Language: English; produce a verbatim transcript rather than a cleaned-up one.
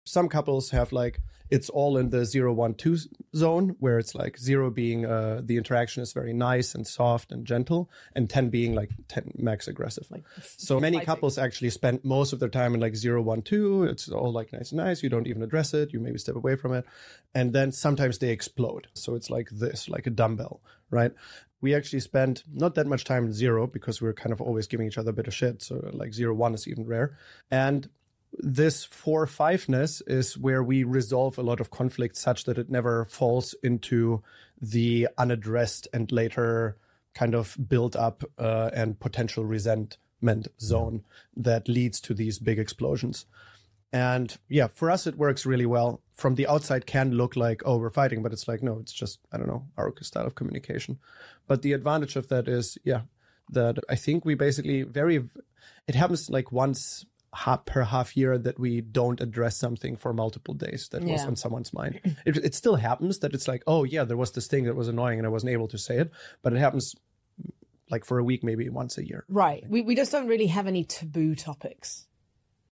Some couples have like, it's all in the zero, one, two zone, where it's like zero being uh, the interaction is very nice and soft and gentle, and ten being like ten max aggressive. Like, so many fighting. Couples actually spend most of their time in like zero, one, two. It's all like nice and nice. You don't even address it. You maybe step away from it. And then sometimes they explode. So it's like this, like a dumbbell, right? We actually spend not that much time in zero because we're kind of always giving each other a bit of shit. So like zero, one is even rare. And this four five-ness is where we resolve a lot of conflict such that it never falls into the unaddressed and later kind of build up uh, and potential resentment zone that leads to these big explosions. And yeah, for us, it works really well. From the outside can look like, oh, we're fighting, but it's like, no, it's just, I don't know, our style of communication. But the advantage of that is, yeah, that I think we basically very, it happens like once Half per half year that we don't address something for multiple days that yeah. was on someone's mind. It, it still happens that it's like, oh yeah, there was this thing that was annoying and I wasn't able to say it, but it happens like for a week, maybe once a year. Right. We we just don't really have any taboo topics.